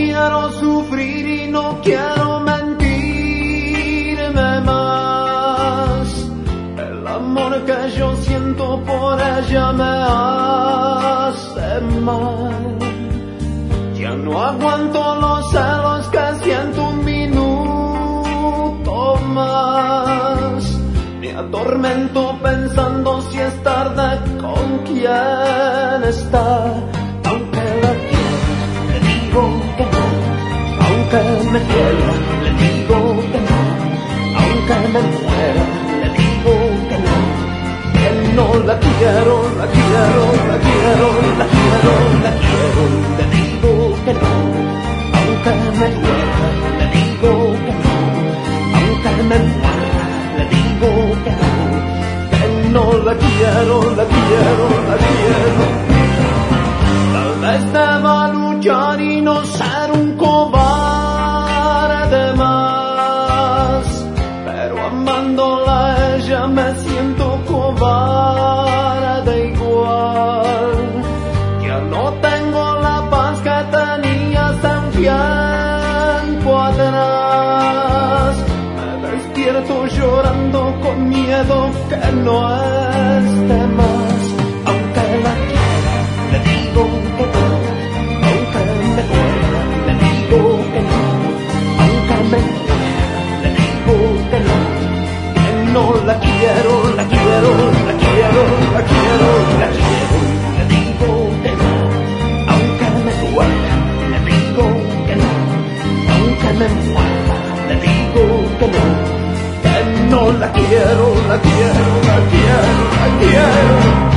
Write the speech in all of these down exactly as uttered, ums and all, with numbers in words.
quiero sufrir y no quiero mentirme más. El amor que yo siento por ella me hace mal. Ya no aguanto los celos que siento un minuto más. Me atormento pensando si es tarde con quién está. Aunque la quiero, le digo que no. Aunque me quiera, le digo que no. Aunque me muera, le digo que no. Que no la quiero, la quiero, la quiero, la quiero, la quiero, le digo que no. Aunque me muera, le digo que no. Aunque me muera, le digo que no. Que no la quiero, la quiero, la quiero. Tal vez deba luchar y no ser un cobarde más, pero amándola a ella me siento cobarde igual. Ya no tengo la paz que tenía hace un tiempo atrás. Me despierto llorando con miedo que no esté más. Aunque la quiera, le digo que no. Aunque me duela, le digo que no. Aunque me muera, le digo que no. Que no la quiero, la quiero, la quiero, la quiero, la quiero, le digo que no. Aunque me duela, le digo que no. Aunque me muera, le digo que no. Que no la quiero, la quiero, la quiero, la quiero.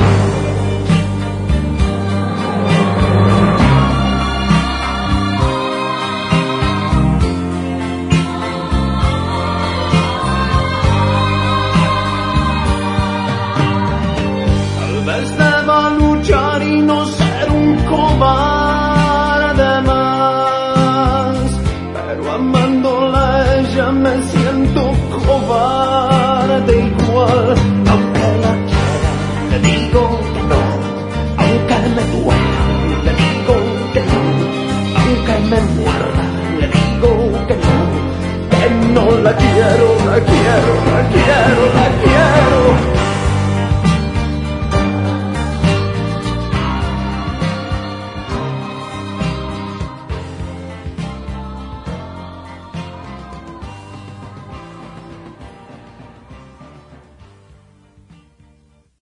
Deba luchar y no ser un cobarde más, pero amándola a ella me siento cobarde igual. Aunque la quiera, le digo que no. Aunque me duela, le digo que no. Aunque me muera, le digo que no. Que no la quiero, la quiero, la quiero, la quiero.